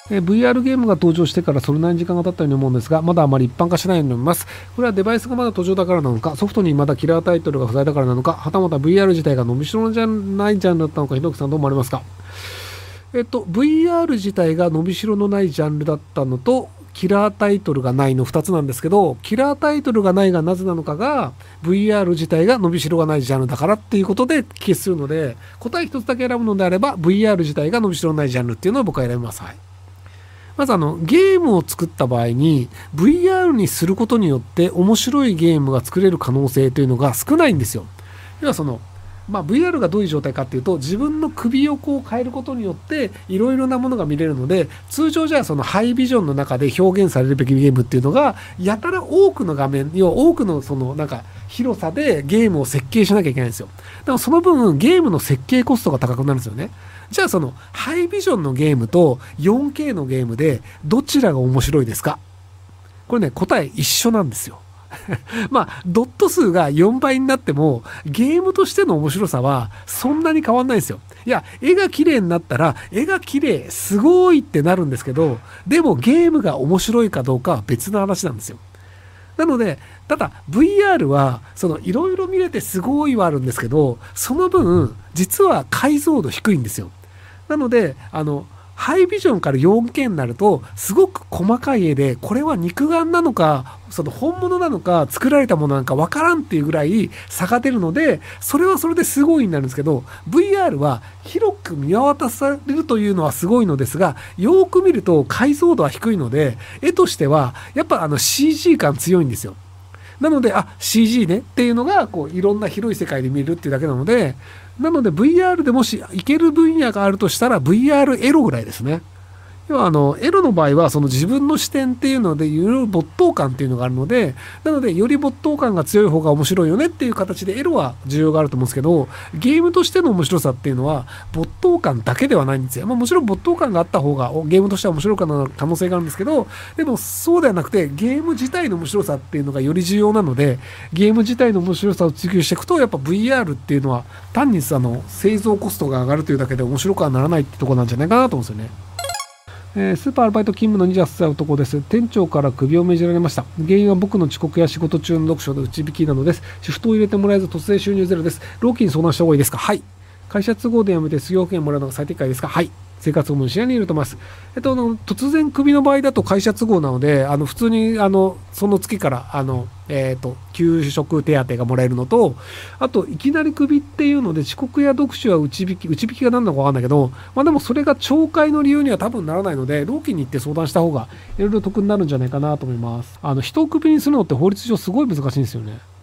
VR ゲームが登場してからそれなりに時間が経ったように思うんですが、まだあまり一般化しないように思います。これはデバイスがまだ途上だからなのか、ソフトにまだキラータイトルが不在だからなのか、はたまた VR 自体が伸びしろじゃないジャンルだったのか、ひどくさんどう思われますか？VR 自体が伸びしろのないジャンルだったのと、キラータイトルがないの2つなんですけど、キラータイトルがないがなぜなのかが VR 自体が伸びしろがないジャンルだからっていうことで決するので、答え1つだけ選ぶのであれば VR 自体が伸びしろないジャンルっていうのを僕は選びます。はい。まずゲームを作った場合に VR にすることによって面白いゲームが作れる可能性というのが少ないんですよ。要はVR がどういう状態かっていうと、自分の首をこう変えることによっていろいろなものが見れるので、通常じゃあそのハイビジョンの中で表現されるべきゲームっていうのがやたら多くの画面、要は多くの広さでゲームを設計しなきゃいけないんですよ。でもその分ゲームの設計コストが高くなるんですよね。じゃあハイビジョンのゲームと 4K のゲームでどちらが面白いですか？これね、答え一緒なんですよ。ドット数が4倍になってもゲームとしての面白さはそんなに変わんないんですよ。いや、絵が綺麗になったら絵が綺麗すごいってなるんですけど、でもゲームが面白いかどうかは別の話なんですよ。なので、ただ VR はいろいろ見れてすごいはあるんですけど、その分実は解像度低いんですよ。なのでハイビジョンから 4K になるとすごく細かい絵で、これは肉眼なのか本物なのか作られたものなのか分からんっていうぐらい差が出るので、それはそれですごいになるんですけど、 VR は広く見渡されるというのはすごいのですが、よく見ると解像度は低いので、絵としてはやっぱCG 感強いんですよ。なので、CG ねっていうのがいろんな広い世界で見るっていうだけなので、VR でもしいける分野があるとしたら VR エロぐらいですね。要はエロの場合は自分の視点っていうのでいろいろ没頭感っていうのがあるので、なのでより没頭感が強い方が面白いよねっていう形でエロは需要があると思うんですけど、ゲームとしての面白さっていうのは没頭感だけではないんですよ。もちろん没頭感があった方がゲームとしては面白い可能性があるんですけど、でもそうではなくてゲーム自体の面白さっていうのがより重要なので、ゲーム自体の面白さを追求していくと、やっぱ VR っていうのは単に製造コストが上がるというだけで面白くはならないってところなんじゃないかなと思うんですよね。スーパーアルバイト勤務の28歳男です。店長からクビを命じられました。原因は僕の遅刻や仕事中の読書で打ち引きなのです。シフトを入れてもらえず突然収入ゼロです。労基に相談した方がいいですか？はい。会社都合で辞めて失業保険もらうのが最適解ですか？はい。生活保護の視野に入れてます。突然クビの場合だと会社都合なので、普通にその月から給食手当がもらえるのと、あといきなりクビっていうので遅刻や読書は打ち引きが何なのか分かんないけど、でもそれが懲戒の理由には多分ならないので、労基に行って相談した方がいろいろ得になるんじゃないかなと思います。人をクビにするのって法律上すごい難しいんですよね。